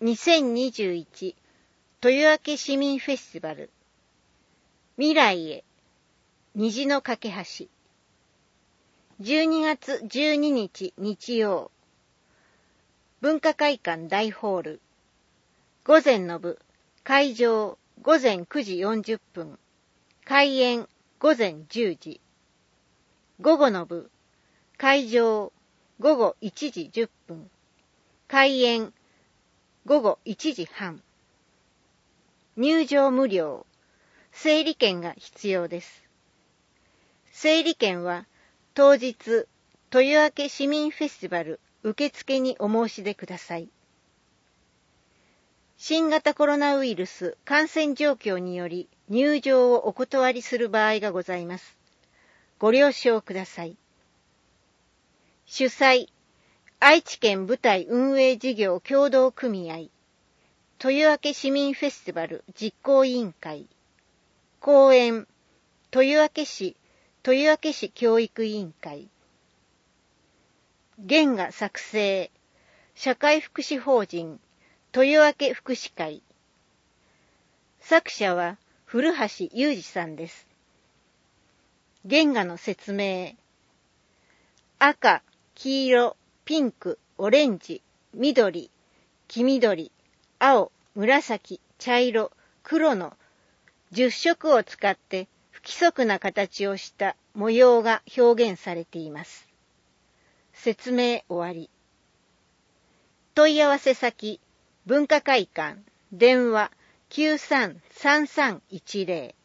2021豊明市民フェスティバル未来へ虹の架け橋12月12日日曜文化会館大ホール午前の部会場午前9時40分開演午前10時午後の部会場午後1時10分開演午後1時半入場無料整理券が必要です。整理券は当日豊明市民フェスティバル受付にお申し出ください。新型コロナウイルス感染状況により入場をお断りする場合がございます。ご了承ください。主催愛知県舞台運営事業協同組合豊明市民フェスティバル実行委員会公演豊明市教育委員会原画作成社会福祉法人豊明福祉会作者は古橋裕二さんです。原画の説明赤、黄色、ピンク、オレンジ、緑、黄緑、青、紫、茶色、黒の10色を使って不規則な形をした模様が表現されています。説明終わり。問い合わせ先、文化会館、電話933310